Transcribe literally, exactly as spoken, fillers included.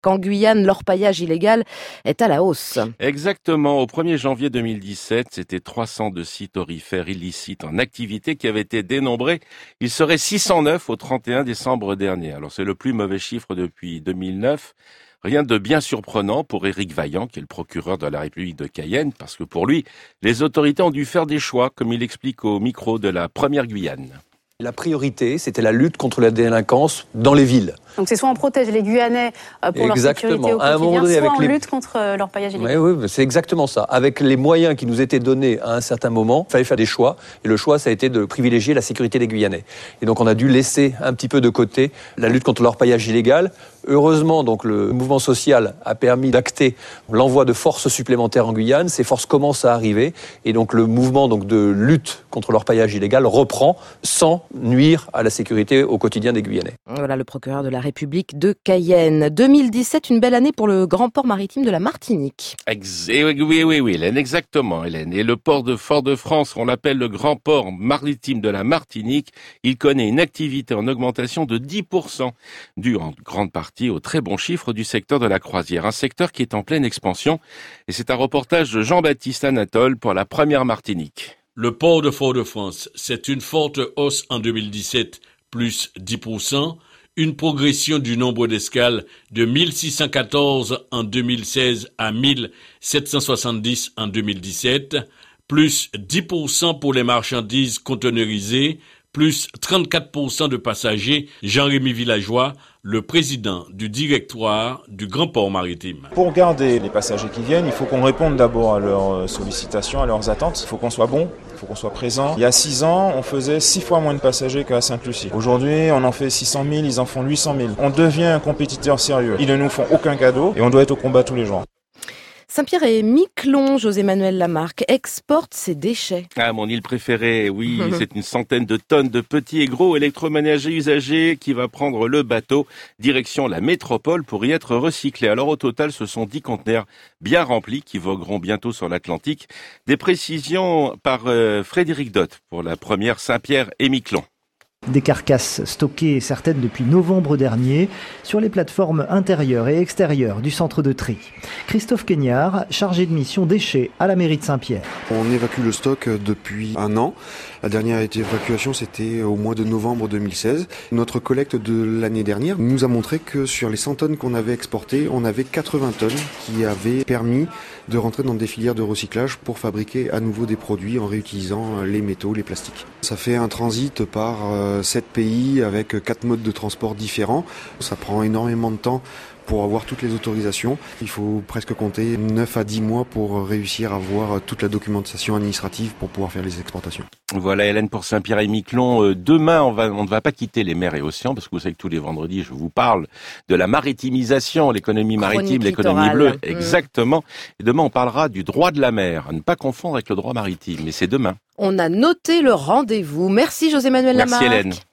qu'en Guyane, l'orpaillage illégal est à la hausse. Exactement. Au premier janvier deux mille dix-sept, c'était trois cent deux sites aurifères illicites en activité qui avaient été dénombrés. Il serait six cent neuf au trente et un décembre dernier. Alors c'est le plus mauvais chiffre depuis deux mille neuf. Rien de bien surprenant pour Éric Vaillant, qui est le procureur de la République de Cayenne, parce que pour lui, les autorités ont dû faire des choix, comme il explique au micro de la Première Guyane. La priorité, c'était la lutte contre la délinquance dans les villes. Donc c'est soit on protège les Guyanais pour leur sécurité au à un moment quotidien, donné, soit avec on les... lutte contre l'orpaillage illégal. Oui, oui, c'est exactement ça. Avec les moyens qui nous étaient donnés à un certain moment, il fallait faire des choix. Et le choix, ça a été de privilégier la sécurité des Guyanais. Et donc on a dû laisser un petit peu de côté la lutte contre l'orpaillage illégal. Heureusement, donc le mouvement social a permis d'acter l'envoi de forces supplémentaires en Guyane. Ces forces commencent à arriver. Et donc le mouvement donc, de lutte contre l'orpaillage illégal reprend sans nuire à la sécurité au quotidien des Guyanais. Voilà le procureur de la République de Cayenne. deux mille dix-sept, une belle année pour le grand port maritime de la Martinique. Ex- oui, oui, oui, oui, Hélène, exactement, Hélène. Et le port de Fort-de-France, on l'appelle le grand port maritime de la Martinique, il connaît une activité en augmentation de dix pour cent, due en grande partie aux très bons chiffres du secteur de la croisière, un secteur qui est en pleine expansion. Et c'est un reportage de Jean-Baptiste Anatole pour la Première Martinique. Le port de Fort-de-France, c'est une forte hausse en deux mille dix-sept, plus dix pour cent, une progression du nombre d'escales de mille six cent quatorze en deux mille seize à mille sept cent soixante-dix en deux mille dix-sept, plus dix pour cent pour les marchandises conteneurisées, plus trente-quatre pour cent de passagers. Jean-Rémy Villageois, le président du directoire du Grand Port Maritime. Pour garder les passagers qui viennent, il faut qu'on réponde d'abord à leurs sollicitations, à leurs attentes. Il faut qu'on soit bon, il faut qu'on soit présent. Il y a six ans, on faisait six fois moins de passagers qu'à Sainte-Lucie. Aujourd'hui, on en fait six cent mille, ils en font huit cent mille. On devient un compétiteur sérieux. Ils ne nous font aucun cadeau et on doit être au combat tous les jours. Saint-Pierre et Miquelon, José-Manuel Lamarque, exporte ses déchets. Ah, mon île préférée, oui, c'est une centaine de tonnes de petits et gros électroménagers usagés qui va prendre le bateau direction la métropole pour y être recyclés. Alors au total, ce sont dix conteneurs bien remplis qui vogueront bientôt sur l'Atlantique. Des précisions par euh, Frédéric Dott pour la première Saint-Pierre et Miquelon. Des carcasses stockées, certaines depuis novembre dernier, sur les plateformes intérieures et extérieures du centre de tri. Christophe Queignard, chargé de mission déchets à la mairie de Saint-Pierre. On évacue le stock depuis un an. La dernière évacuation, c'était au mois de novembre deux mille seize. Notre collecte de l'année dernière nous a montré que sur les cent tonnes qu'on avait exportées, on avait quatre-vingts tonnes qui avaient permis de rentrer dans des filières de recyclage pour fabriquer à nouveau des produits en réutilisant les métaux, les plastiques. Ça fait un transit par sept pays avec quatre modes de transport différents. Ça prend énormément de temps pour avoir toutes les autorisations. Il faut presque compter neuf à dix mois pour réussir à avoir toute la documentation administrative pour pouvoir faire les exportations. Voilà Hélène pour Saint-Pierre et Miquelon. Demain, on, va, on ne va pas quitter les mers et océans parce que vous savez que tous les vendredis, je vous parle de la maritimisation, l'économie maritime, l'économie bleue. Mmh. Exactement. Et demain, on parlera du droit de la mer. À ne pas confondre avec le droit maritime, mais c'est demain. On a noté le rendez-vous. Merci José-Manuel Lamarque. Merci Hélène.